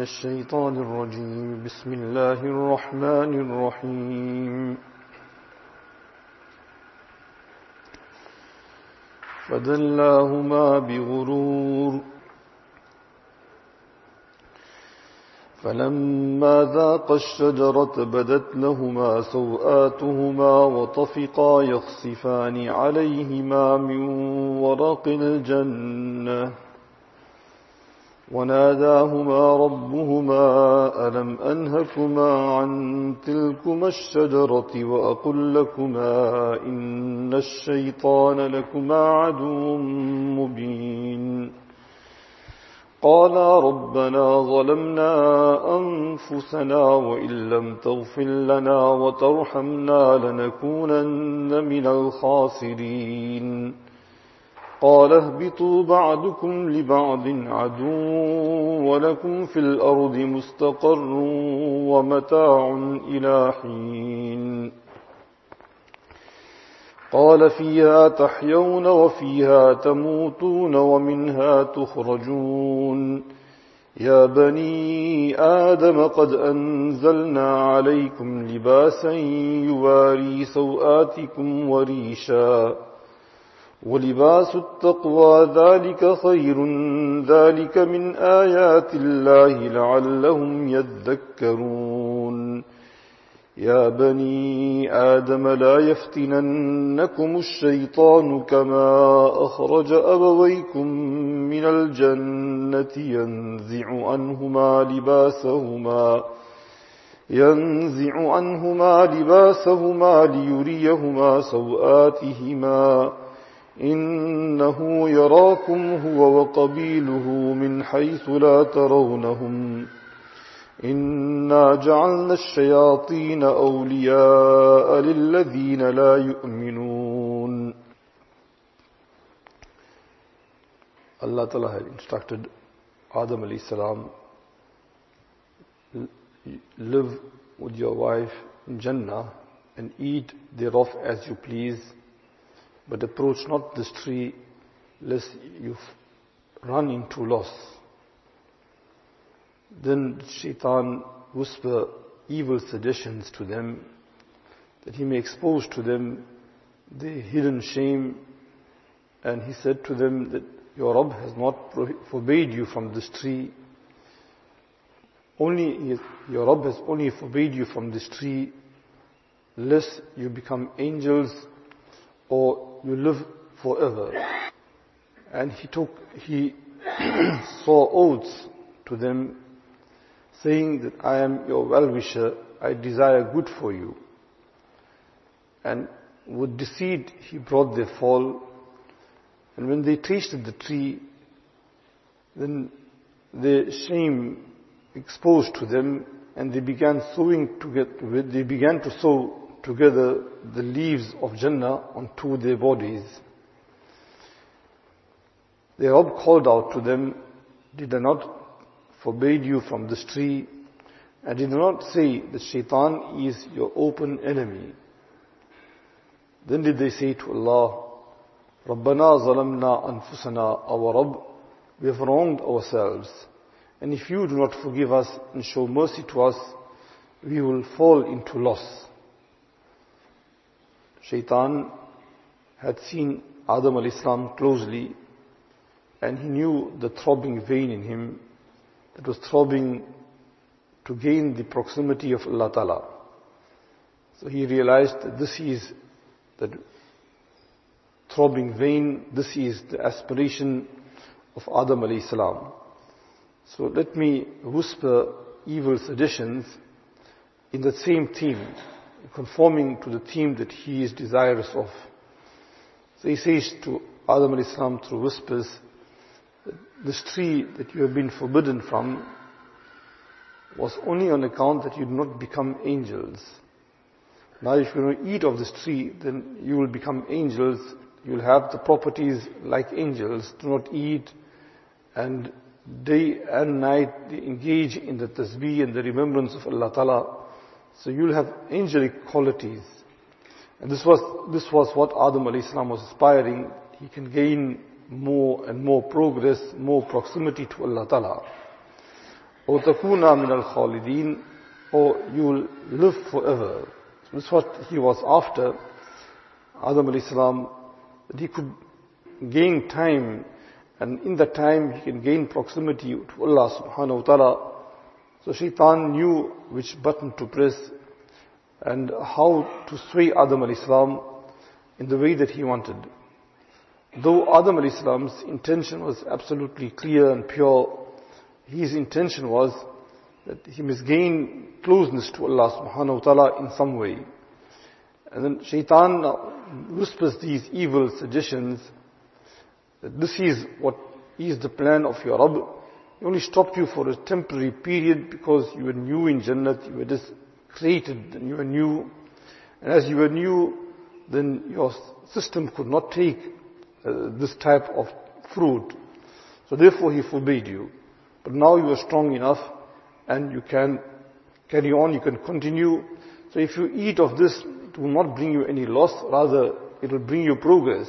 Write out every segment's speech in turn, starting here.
الشيطان الرجيم بسم الله الرحمن الرحيم فدلاهما بغرور فلما ذاقا الشجرة بدت لهما سوآتهما وطفقا يخصفان عليهما من ورق الجنة وناداهما ربهما ألم أنهكما عن تلكما الشجرة وأقل لكما إن الشيطان لكما عدو مبين قالا ربنا ظلمنا أنفسنا وإن لم تغفر لنا وترحمنا لنكونن من الخاسرين قال اهبطوا بعضكم لبعض عدو ولكم في الأرض مستقر ومتاع إلى حين قال فيها تحيون وفيها تموتون ومنها تخرجون يا بني آدم قد أنزلنا عليكم لباسا يواري سوآتكم وريشا ولباس التقوى ذلك خير ذلك من آيات الله لعلهم يذكرون يا بني آدم لا يفتننكم الشيطان كما أخرج أبويكم من الجنة ينزع عنهما لباسهما ليريهما سوآتهما إنه يراكم هو وقبيله من حيث لا ترونهم إنا جعلنا الشياطين أولياء للذين لا يؤمنون. Allah Ta'ala had instructed Adam alayhi salam, live with your wife in Jannah and eat thereof as you please, but approach not this tree lest you run into loss. Then Shaitan whisper evil suggestions to them that he may expose to them their hidden shame, and he said to them that your Rabb has not forbade you from this tree. Your Rabb has only forbade you from this tree lest you become angels or you live forever. And he swore oaths to them, saying that I am your well-wisher, I desire good for you. And with deceit he brought their fall. And when they tasted the tree, then their shame exposed to them, and they began to sew together the leaves of Jannah onto their bodies. Their Rabb called out to them, did I not forbade you from this tree, and did not say that Shaitan is your open enemy? Then did they say to Allah, Rabbana zalamna anfusana, our Rabb, we have wronged ourselves, and if you do not forgive us and show mercy to us, we will fall into loss. Shaitan had seen Adam alayhi salam closely, and he knew the throbbing vein in him that was throbbing to gain the proximity of Allah Ta'ala. So he realized that this is the throbbing vein, this is the aspiration of Adam alayhi salam. So let me whisper evil suggestions in the same theme, conforming to the theme that he is desirous of. So he says to Adam alayhi salam through whispers, that this tree that you have been forbidden from was only on account that you do not become angels. Now if you don't eat of this tree, then you will become angels, you will have the properties like angels, do not eat, and day and night they engage in the tasbih and the remembrance of Allah Ta'ala. So you will have angelic qualities. And this was what Adam alayhi salam was aspiring. He can gain more and more progress, more proximity to Allah Ta'ala. أو تكون من الخالدين, or you will live forever. So this is what he was after, Adam alayhi salam, that he could gain time, and in that time he can gain proximity to Allah subhanahu wa ta'ala. So Shaitan knew which button to press and how to sway Adam alayhi salam in the way that he wanted. Though Adam alayhi salam's intention was absolutely clear and pure, his intention was that he must gain closeness to Allah subhanahu wa ta'ala in some way. And then Shaitan whispers these evil suggestions that this is what is the plan of your Rabb. He only stopped you for a temporary period because you were new in Jannat, you were just created and you were new. And as you were new, then your system could not take this type of fruit. So therefore he forbade you. But now you are strong enough and you can carry on, you can continue. So if you eat of this, it will not bring you any loss, rather it will bring you progress.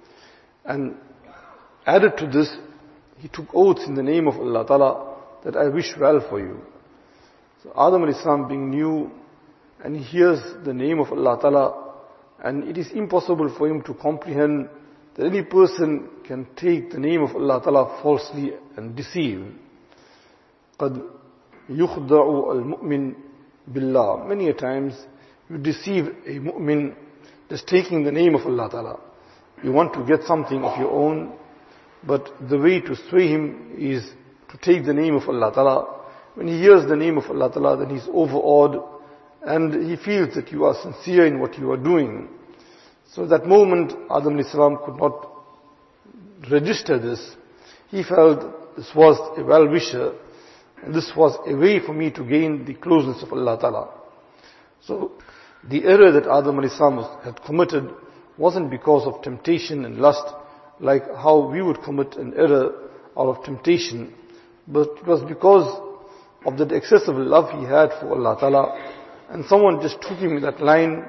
And added to this, he took oaths in the name of Allah Ta'ala that I wish well for you. So Adam alayhi salam being new, and he hears the name of Allah Ta'ala, and it is impossible for him to comprehend that any person can take the name of Allah Ta'ala falsely and deceive. قَدْ يُخْدَعُ الْمُؤْمِنِ بِاللَّهِ. Many a times you deceive a mu'min just taking the name of Allah Ta'ala. You want to get something of your own, but the way to sway him is to take the name of Allah Ta'ala. When he hears the name of Allah Ta'ala, then he's overawed and he feels that you are sincere in what you are doing. So that moment, Adam alayhi salam could not register this. He felt this was a well-wisher, and this was a way for me to gain the closeness of Allah Ta'ala. So the error that Adam alayhi salam had committed wasn't because of temptation and lust, like how we would commit an error out of temptation, but it was because of that excessive love he had for Allah Ta'ala, and someone just took him in that line,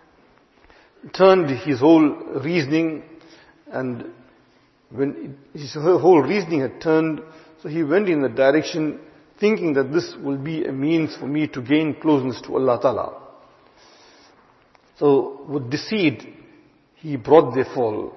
turned his whole reasoning, and when his whole reasoning had turned, so he went in the direction thinking that this will be a means for me to gain closeness to Allah Ta'ala. So with deceit, he brought their fall.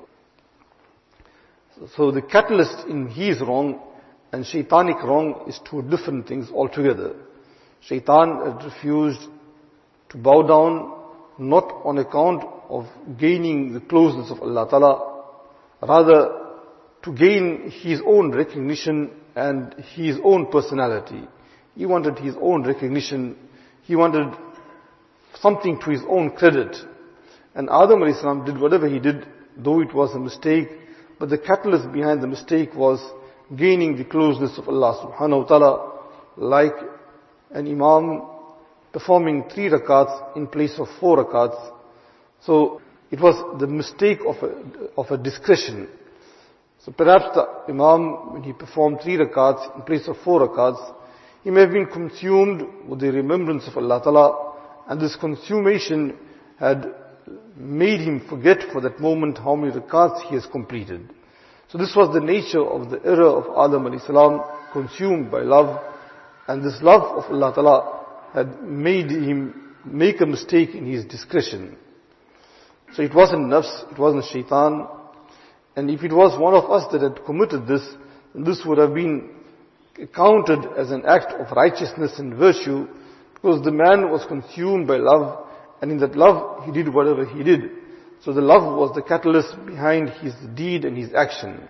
So the catalyst in his wrong and shaitanic wrong is two different things altogether. Shaitan had refused to bow down, not on account of gaining the closeness of Allah Ta'ala, rather to gain his own recognition and his own personality. He wanted his own recognition, he wanted something to his own credit. And Adam alayhi salam did whatever he did, though it was a mistake, but the catalyst behind the mistake was gaining the closeness of Allah subhanahu wa ta'ala, like an imam performing 3 rakats in place of 4 rakats. So it was the mistake of a discretion. So perhaps the imam, when he performed 3 rakats in place of 4 rakats, he may have been consumed with the remembrance of Allah Ta'ala, and this consumation had made him forget for that moment how many rakats he has completed. So this was the nature of the error of Adam alayhi salam, consumed by love, and this love of Allah Ta'ala had made him make a mistake in his discretion. So it wasn't nafs, it wasn't shaitan, and if it was one of us that had committed this, then this would have been counted as an act of righteousness and virtue, because the man was consumed by love, and in that love he did whatever he did. So the love was the catalyst behind his deed and his action.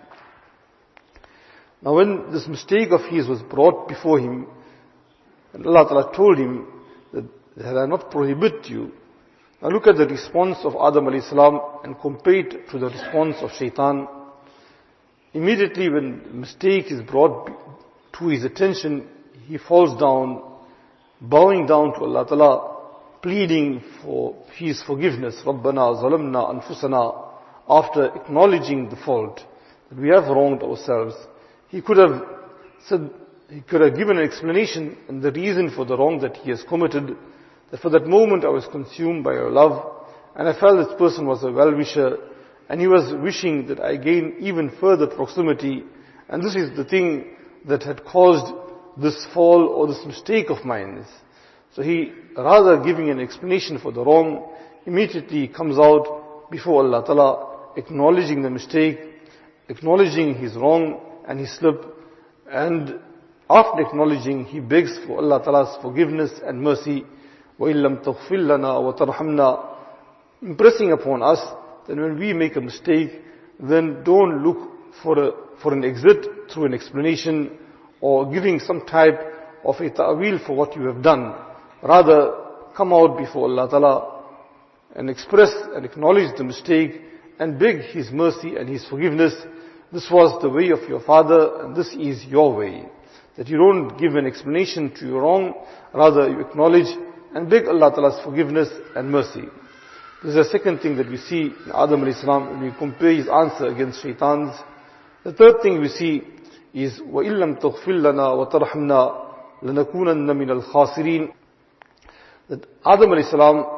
Now when this mistake of his was brought before him, and Allah Ta'ala told him that had I not prohibited you. Now look at the response of Adam alayhi salam and compare it to the response of shaitan. Immediately when the mistake is brought to his attention, he falls down, bowing down to Allah Ta'ala, pleading for his forgiveness. Rabbana zalamna anfusana. After acknowledging the fault, that we have wronged ourselves, he could have said, he could have given an explanation and the reason for the wrong that he has committed, that for that moment I was consumed by your love, and I felt this person was a well-wisher, and he was wishing that I gain even further proximity, and this is the thing that had caused this fall or this mistake of mine? So he, rather giving an explanation for the wrong, immediately comes out before Allah Ta'ala, acknowledging the mistake, acknowledging his wrong and his slip, and after acknowledging, he begs for Allah Ta'ala's forgiveness and mercy. وَإِن لَمْ تَغْفِرْ لَنَا وَتَرْحَمْنَا, impressing upon us that when we make a mistake, then don't look for an exit through an explanation or giving some type of a ta'wil for what you have done. Rather, come out before Allah Ta'ala and express and acknowledge the mistake and beg His mercy and His forgiveness. This was the way of your father and this is your way. That you don't give an explanation to your wrong, rather you acknowledge and beg Allah Ta'ala's forgiveness and mercy. This is the second thing that we see in Adam alayhi salam when we compare his answer against shaitan's. The third thing we see is وَإِن لَمْ تَغْفِرْ لَنَا وَتَرْحَمْنَا لَنَكُونَنَّ مِنَ الْخَاسِرِينَ. That Adam alayhi salam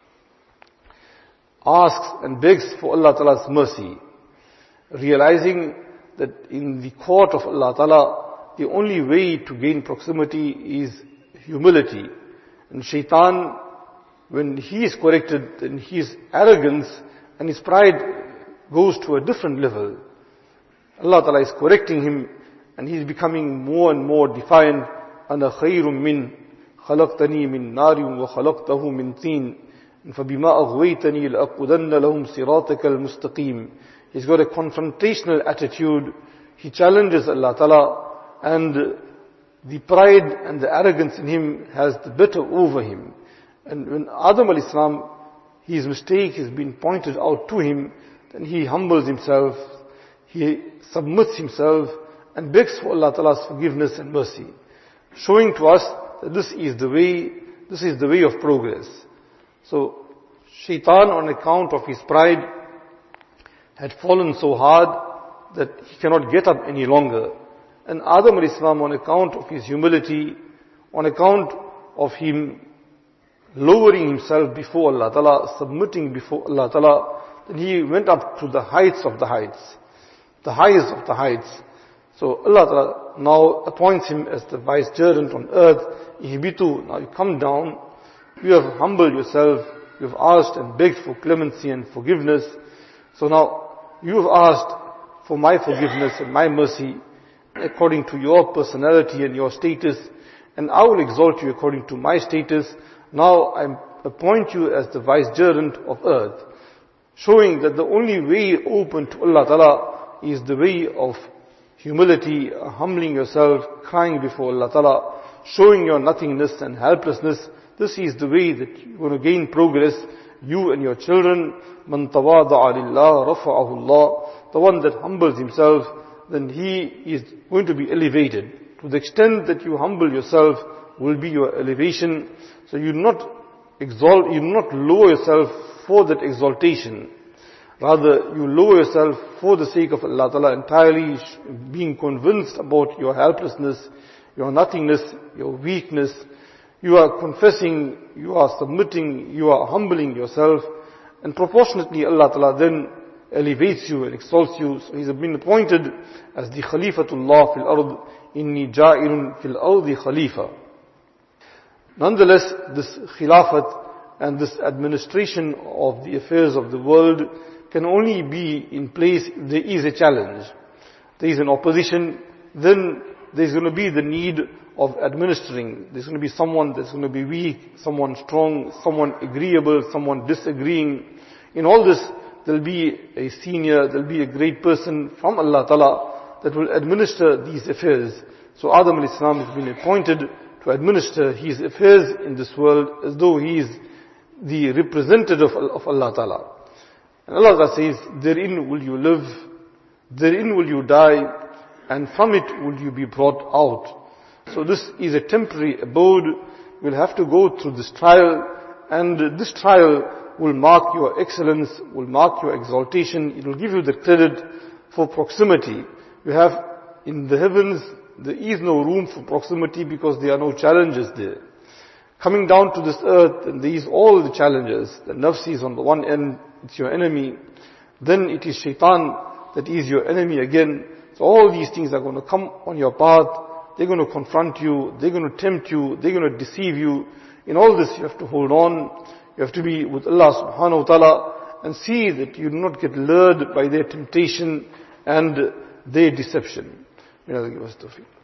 asks and begs for Allah Ta'ala's mercy, realizing that in the court of Allah Ta'ala, the only way to gain proximity is humility. And shaitan, when he is corrected, then his arrogance and his pride goes to a different level. Allah Ta'ala is correcting him and he is becoming more and more defiant. أَنَا خَيْرٌ مِّنْ خَلَقْتَنِي مِنْ نَارٍ وَخَلَقْتَهُ مِنْ طِينٍ فَبِمَا أَغْوَيْتَنِي لَأَقْعُدَنَّ لَهُمْ صِرَاطَكَ الْمُسْتَقِيمِ. He's got a confrontational attitude. He challenges Allah Ta'ala, and the pride and the arrogance in him has the better over him. And when Adam alayhi salam, his mistake has been pointed out to him, then he humbles himself, he submits himself and begs for Allah Ta'ala's forgiveness and mercy, showing to us that this is the way of progress. So shaitan, on account of his pride, had fallen so hard that he cannot get up any longer. And Adam alayhi salam, on account of his humility, on account of him lowering himself before Allah Ta'ala, submitting before Allah Ta'ala, then he went up to the heights of the heights, the highest of the heights. So Allah Ta'ala now appoints him as the vicegerent on earth. Ihbitu, now you come down, you have humbled yourself, you have asked and begged for clemency and forgiveness. So now you have asked for my forgiveness and my mercy according to your personality and your status, and I will exalt you according to my status. Now I appoint you as the vicegerent of earth, showing that the only way open to Allah Ta'ala is the way of humility, humbling yourself, crying before Allah Ta'ala, showing your nothingness and helplessness. This is the way that you're going to gain progress, you and your children. Man tawada'a lillah rafa'ahu Allah. The one that humbles himself, then he is going to be elevated. To the extent that you humble yourself will be your elevation. So you not lower yourself for that exaltation. Rather, you lower yourself for the sake of Allah Ta'ala, entirely being convinced about your helplessness, your nothingness, your weakness. You are confessing, you are submitting, you are humbling yourself, and proportionately Allah Ta'ala then elevates you and exalts you. So He's been appointed as the Khalifatullah fil ard. Inni ja'irun fil ardi khalifa. Nonetheless, this khilafat and this administration of the affairs of the world can only be in place if there is a challenge. There is an opposition, then there's going to be the need of administering. There's going to be someone that's going to be weak, someone strong, someone agreeable, someone disagreeing. In all this, there'll be a senior, there'll be a great person from Allah Ta'ala that will administer these affairs. So Adam alayhi salam has been appointed to administer his affairs in this world as though he is the representative of Allah Ta'ala. And Allah Ta'ala says, therein will you live, therein will you die, and from it will you be brought out. So this is a temporary abode. You'll have to go through this trial, and this trial will mark your excellence, will mark your exaltation. It will give you the credit for proximity. You have in the heavens, there is no room for proximity because there are no challenges there. Coming down to this earth, and there is all the challenges. The nafs is on the one end, it's your enemy. Then it is shaitan that is your enemy again. So all these things are going to come on your path. they're going to confront you, they're going to tempt you, they're going to deceive you. In all this you have to hold on, you have to be with Allah subhanahu wa ta'ala and see that you do not get lured by their temptation and their deception. May Allah give us tawfiq.